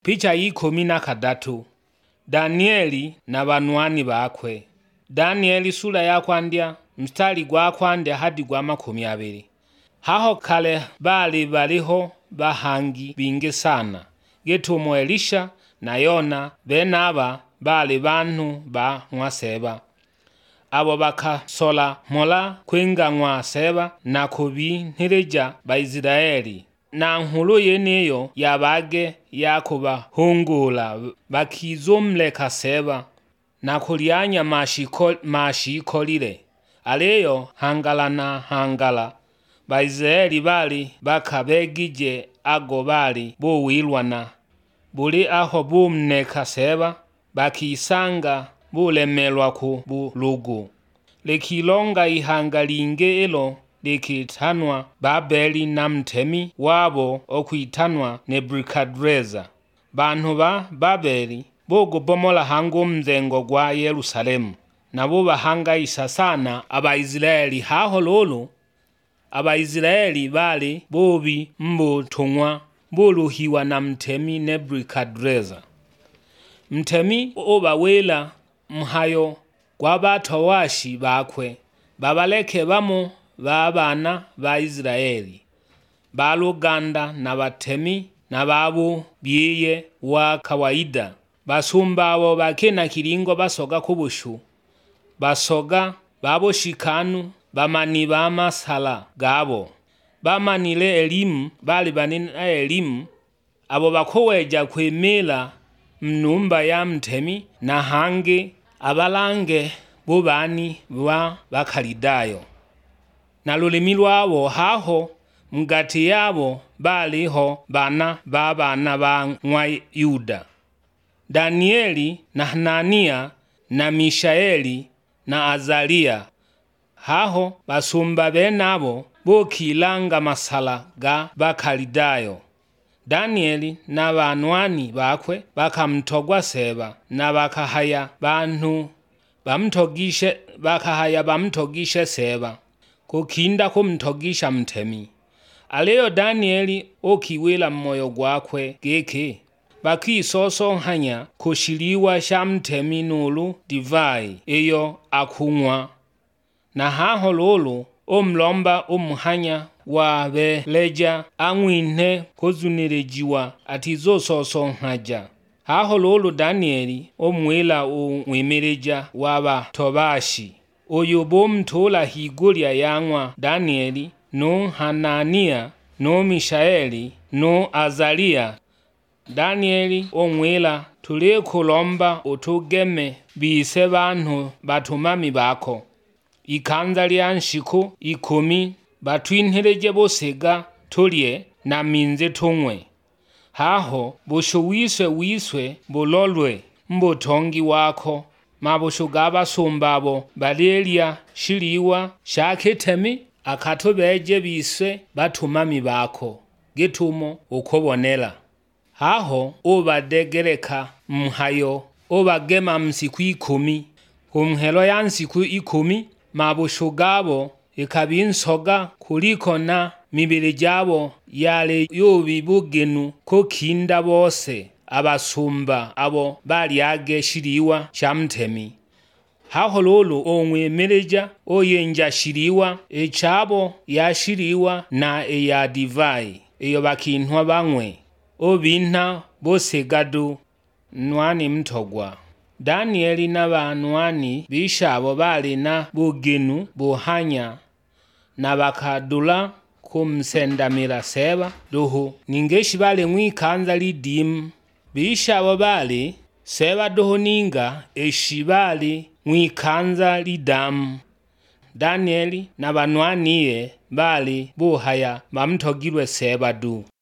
Picha y'ikumi na kadatu. Danieli na banwani bakwe. Danieli sura ya kwandya mstari gwa kwandya hadi gwa 20. Haho kale baliho bahangi bingi sana. Gitumo Elisha na Yona benaba bali bantu ba Mwaseba. Abo bakasola mola kwinga Mwaseba na kubintireja ba Israeli. Na nkuru yeneyo yabage yakubahungula bakizumleka Seba na kulyanya mashikolile. Aleyo hangala na hangala ba Israeli bali bakabegije ago bali buwilwana. Buli aho bumneka Seba bakisanga bulemelwa ku bulugu. Lekilonga ihanga linge elo likitanwa Babeli na mtemi wabo okwitanwa Nebukadreza. Bantu ba Babeli bogobomola hango mzengo gwa Yerusalemu nabo bahangayisa sana Abaisraeli. Haho lolo Abaisraeli bali bobi mbutumwa buluhiwa na mtemi Nebukadreza. Mtemi obawela mhayo gwa batowashi bakwe babaleke bamo babana ba Israeli baluganda na batemi na babu biye wa kawaida. Basumba abo bakena kiringo basoga kubushu basoga babo shikanu bamani ba masala gabo bamanile elimu bali banina elimu abo bakoweja kwemela mnumba ya mtemi na hange abalange bubani wa bakalidayo na lulimi lwabo. Haho mgati yabo baliho bana ba Yuda: Danieli na Hanania na Mishaeli na Azaria. Haho basumba benabo bokilanga masala ga bakalidayo. Danieli na banwani bakwe bakamtogwa Seba na bakahaya bamtogishe Seba kukinda kumtogisha mtemi. Aleyo Danieli okiwela mmoyo gwakwe geke bakisosonhanya kushiliwa sha mtemi nulu divai eyo akunywa. Na haho lolo omlomba omuhanya wa beleja angwine kozunirejiwa atizososonhaja. Haho lolo Danieli omwela umwimereja waba Tobashi oyo bomtola higulya yangwa Danieli no Hanania no Mishaeli no Azaria. Danieli omwela tulekulomba utugeme bise bantu batumami bako ikanza lya nshiku 10 batwintereje bosega tulye na minze tunywe. Haho bushu wiswe bulolwe mbutongi wako mabushu gabasumbabo balelya shiliwa shaketemi akatubeje bise batumami bako gitumo ukobonela. Haho obadegereka mhayo obagema msiku 10 kumhelo ya nsiku 10 mabushu gabo ikabinsoga kuliko na mibili jabo yale yobibugenu kokinda bose abasumba abo balyage shiliwa sha mtemi. Haho lolo omwemereja oyenja shiliwa echabo yashiliwa na eya divai eyo bakintwa banywe obinta bosegadu nwani mtogwa. Danieli na banwani bishabo bali na bugenu buhanya na bakadula kumsendamira Seba duhu ningeshi bali mwikanza lidimu. Bishabo bali Seba duhu ninga eshibali mwikanza lidamu. Danieli na banwaniye bali buhaya bamtogirwe Seba du.